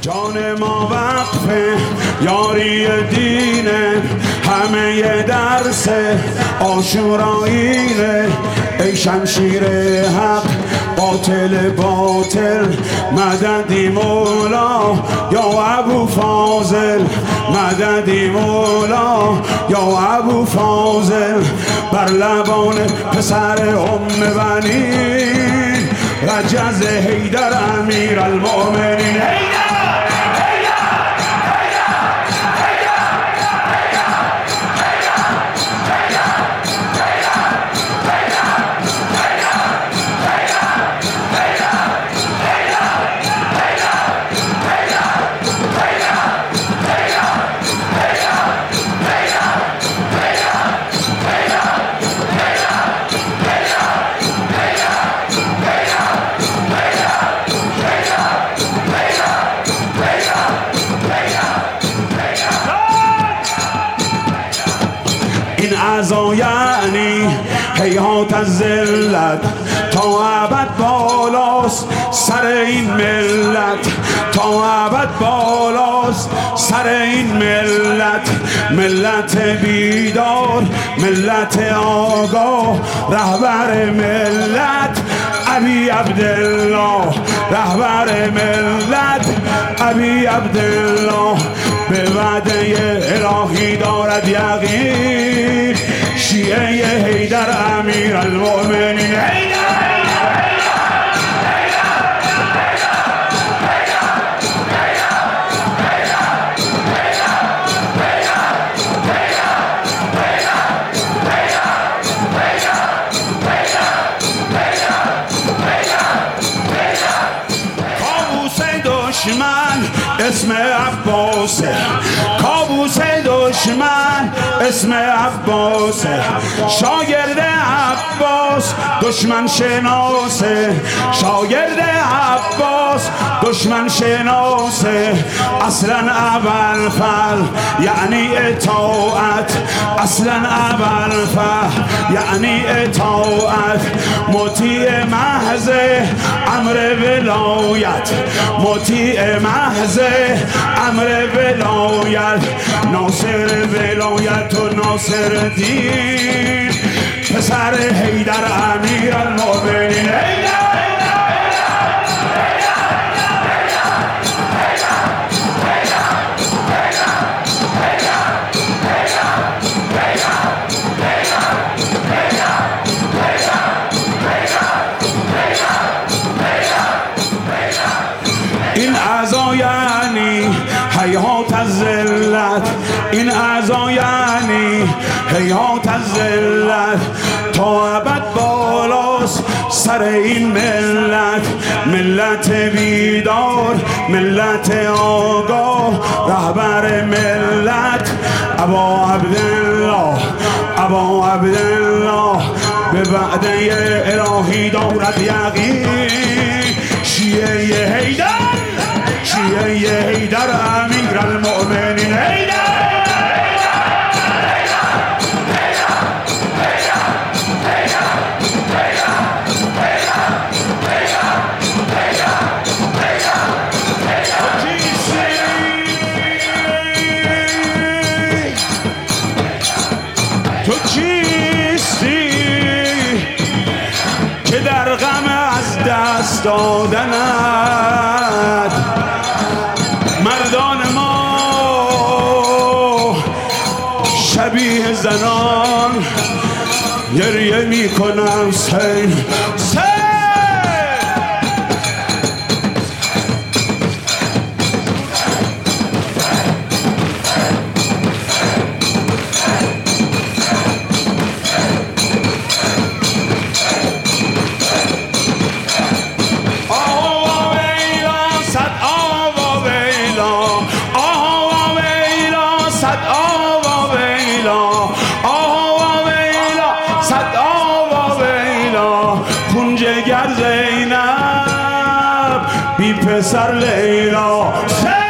جان ما وقف یاری دینه، همه ی درس آشورایینه. ای شمشیر حق باطل باطل، مددی مولا یا ابو فاضل، مددی مولا یا ابو فاضل. بر لبان پسر بنی رجز حیدر امیر المؤمنین. این اعضا یعنی هیهات از ذلت، تا ابد بالاست سر این ملت، تا ابد بالاست سر این ملت. ملت بیدار، ملت آگاه، رهبر ملت ابی عبدالله، رهبر ملت ابی عبدالله. به وعده الهی دارد یقین، شیعه حیدر امیر المؤمنین. کابوس دشمن اسم عباسه، کابوس دشمن اسم عباسه. شاگرد عباس دشمن شناسه، شاگرد عباس دشمن شناسه. اصلا ابوالفضل یعنی اطاعت، اصلا ابوالفضل یعنی اطاعت. مطیع محض امر ولایت، مطیع محض امر ولایت. ناصر ولایت و ناصر دین، پسر حیدر امیر المؤمنین. این اعضا یعنی هیهات از ذلت، این اعضا یعنی هیهات از ذلت. تا ابد بالاست سر این ملت، ملت بیدار، ملت آگاه، رهبر ملت ابا عبدالله، ابا عبدالله. به وعده الهی دارد یقین، شیعه حیدر، شیعه حیدر امیر المؤمنین. تو کیستی که در غم از دست دادنت مردان ما شبیه زنان گریه می کنم. حسین جگر زینب بی پسر لیلا.